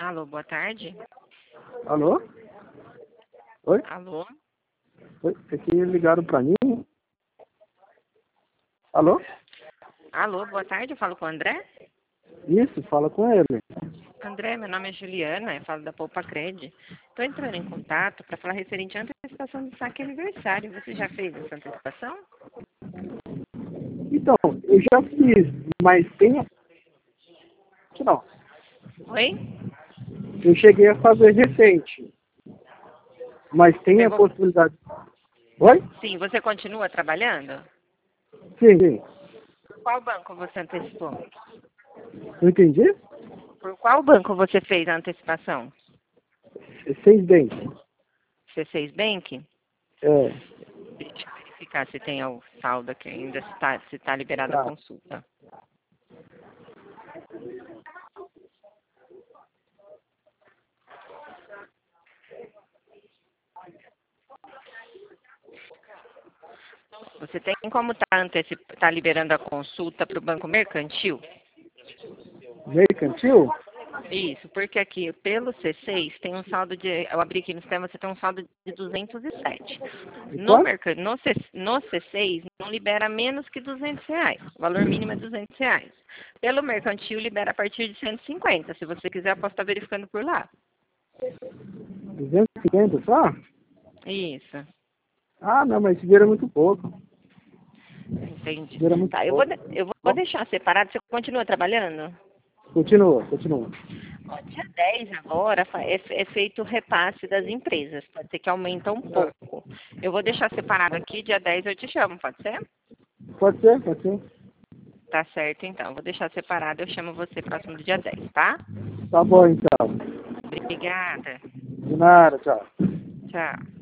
Alô, boa tarde. Alô? Oi? Alô? Oi? Aqui ligaram pra mim? Alô? Alô, boa tarde, eu falo com o André. Isso, fala com ele. André, meu nome é Juliana, eu falo da Poupa Cred. Estou entrando em contato para falar referente à antecipação do saque aniversário. Você já fez essa antecipação? Então, eu já fiz, mas tem... Não, Oi? eu cheguei a fazer recente, mas tem a Pegou? possibilidade... Oi? Sim, você continua trabalhando? Sim, sim. Por qual banco você antecipou? Não entendi? Por qual banco você fez a antecipação? Seis bem. C6 Bank? É, Deixa eu verificar se tem o saldo aqui ainda, se está liberada a tá. consulta. Você tem como tá liberando a consulta para o Banco Mercantil? Mercantil? Isso, porque aqui pelo C6 tem um saldo de. Eu abri aqui no sistema, você tem um saldo de 207. De No, quanto? merc... no C6 não libera menos que R$ 200. O valor mínimo é R$ 200. Pelo mercantil libera a partir de 150. Se você quiser, eu posso estar verificando por lá. 250 só? Isso, Ah, não, mas esse dinheiro é muito pouco. Esse entendi. dinheiro é muito Tá, pouco. eu vou Bom, deixar separado. Você continua trabalhando? continua. Ó, dia 10 agora é feito o repasse das empresas. Pode ser que aumenta um Ah, pouco. Eu vou deixar separado aqui, dia 10 eu te chamo, pode ser? pode ser, pode ser. Tá certo, então. Vou deixar separado, eu chamo você próximo do dia 10, tá? Tá bom, então. Obrigada. De nada, tchau. Tchau.